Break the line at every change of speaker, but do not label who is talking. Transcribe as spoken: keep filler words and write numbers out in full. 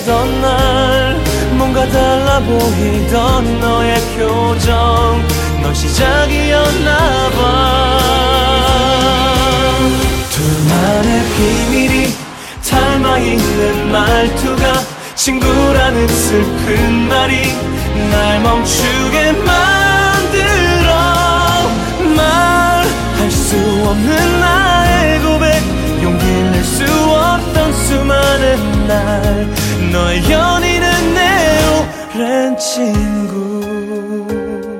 만나던 날 뭔가 달라 보이던 너의 표정, 넌 시작이었나봐. 둘만의 비밀이 닮아있는 말투가 친구라는 슬픈 말이 날 멈추게 만